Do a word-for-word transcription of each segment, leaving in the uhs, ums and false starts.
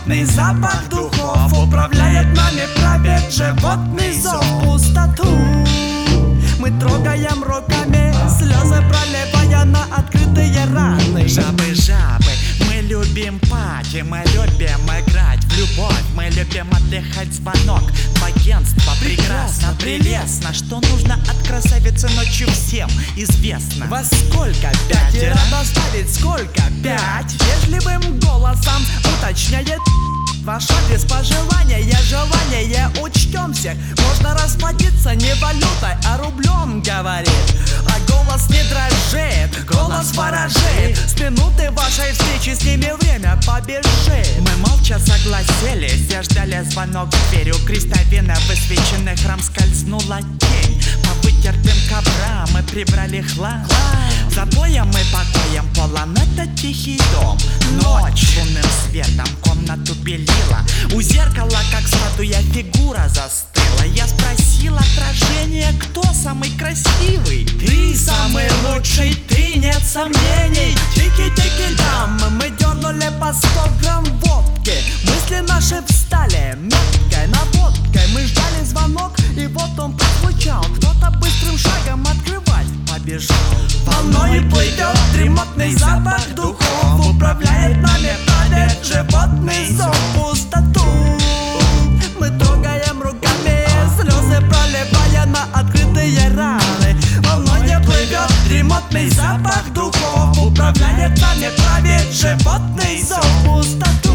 Дремотный запах духов управляет нами, правит животный зов. Пустоту мы трогаем руками, слезы проливая на открытые раны. Жабы, жабы, мы любим пати, мы любим играть в любовь, мы любим отдыхать, звонок в агентство. Прекрасно, прелестно, что нужно от красавицы ночью всем известно. Во сколько? Пятеро доставить сколько? Пять. Вежливым голосом уточняет ваш адрес, пожелания, желание, учтем всех. Можно расплатиться не валютой, а рублем, говорит. А голос не дрожит, голос ворожит. С минуты вашей встречи с ними время побежит. Мы молча согласились и ждали звонок в дверь. У крестовина высвеченный храм скользнула тень. По вытертым коврам мы прибрали хлам. За боем и покоем полон этот тихий дом. Ночь лунным светом комнату белила. У зеркала, как статуя, фигура застыла. Я спросил отражение, кто самый красивый? Ты самый лучший, ты, нет сомнений. Тики-тики-дам, мы дернули по сто грамм водки. Мысли наши встали мягкой наводкой. Мы ждали звонок, и вот он прозвучал. Кто-то быстрым шагом открывать побежал. Волной плывет дремотный запах духов, управляет нами, правит животный зов. Пустоту мы трогаем руками, слезы проливая на открытые раны. Волной плывет дремотный запах духов, управляет нами, правит животный зов. Пустоту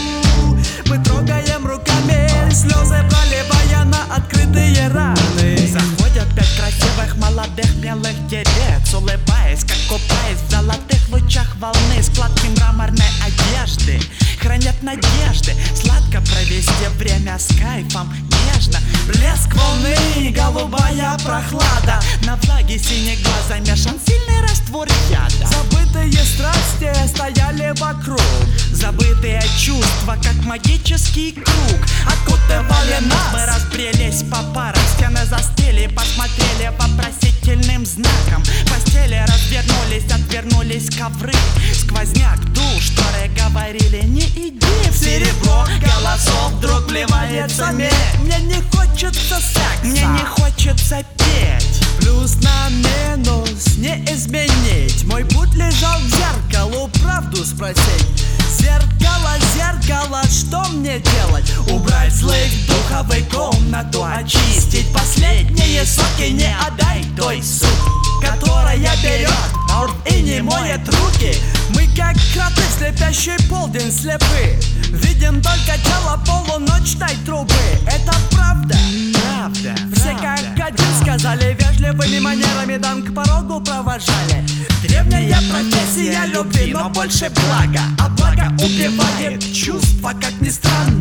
мы трогаем руками, слезы проливая на открытые раны. Заходят пять красивых молодых белых девиц, улыбаясь, как купаясь в золотых лучах волны. Складки мраморной одежды хранят надежды сладко провести время с кайфом, нежно. Блеск волны, голубая прохлада, на влаге синий глаз замешан сильный раствор яда. Забытые страсти стояли вокруг, забытые чувства, как магический круг. окутывали нас. Мы разбрелись по парам, стены застыли, посмотрели вопросительным знаком. Постели развернулись, отвернулись ковры. Сквозняк, душ, шторы говорили: не иди в серебро. Голосов вдруг вливается медь. Мне не хочется секса, мне не хочется петь. Плюс на минус не изменить. Мой путь лежал к зеркалу, правду спросить. Зеркало, зеркало, что мне делать? Убрать злых духов и комнату очистить. Последние соки не отдай той сук, которая берет и не моет руки. Мы как кроты в слепящий полдень слепы. Видим только тело полуночной трубы. Это правда? Правда. Все как один сказали, вежливыми манерами дам к порогу провожали. Древняя профессия любви, но больше блага. А благо убивает чувства, как ни странно.